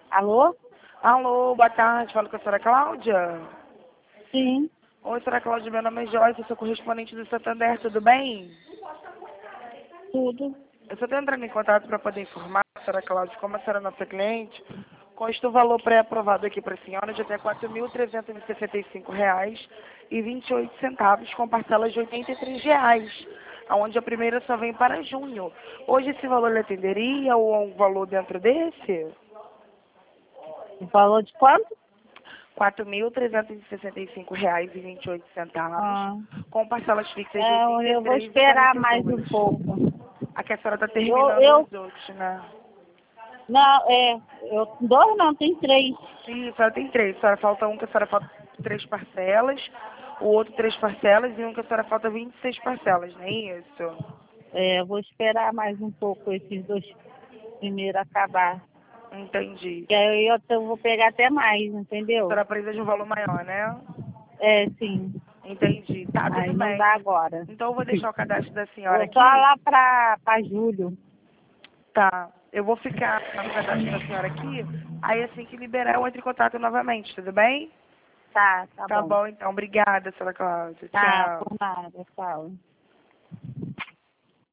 Alô? Alô, boa tarde. Falo com a senhora Cláudia. Sim, Oi, senhora Cláudia. Meu nome é Joyce, eu sou correspondente do Santander. Tudo bem? tudo. Eu só estou entrando em contato para poder informar, senhora Cláudia, como a senhora é nossa cliente, consta o valor pré-aprovado aqui para a senhora de até R$ 4.365,28, com parcelas de R$ 83, onde a primeira só vem para junho. Hoje esse valor lhe atenderia ou há um valor dentro desse? O valor de quanto? R$ 4.365,28, Ah, com parcelas fixas de R$ eu vou esperar mais um 83,42. pouco. Aqui a senhora está Eu, terminando eu, os outros, né? não, dois não, tem três. Sim, a senhora tem três. A senhora falta um que a senhora falta 3 parcelas, o outro 3 parcelas e um que a senhora falta 26 parcelas, não é isso? Eu vou esperar mais um pouco esses dois primeiro acabar. Entendi. E aí eu vou pegar até mais, A entendeu? senhora precisa de um valor maior, né? Sim. Entendi. Tá, Aí tudo não bem. dá agora. Então eu vou deixar o cadastro da senhora Vou só aqui. lá pra julho. Tá. Eu vou ficar no cadastro da senhora aqui. Aí assim que liberar eu entro em contato novamente, tudo bem? Tá Tá bom. bom, então. Obrigada, senhora Cláudia. Tá, Tchau. por nada, tchau.